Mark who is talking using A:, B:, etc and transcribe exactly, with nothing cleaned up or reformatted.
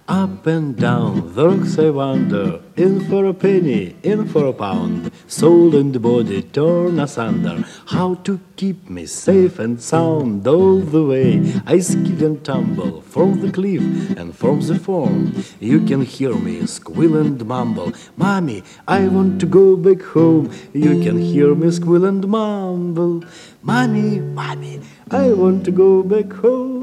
A: Up and down, the rocks I wander, in for a penny, in for a pound, soul and body torn asunder. How to keep me safe and sound all the way? I skid and tumble from the cliff and from the form. You can hear me squeal and mumble, "Mommy, I want to go back home." You can hear me squeal and mumble, "Mommy, mommy, I want to go back home."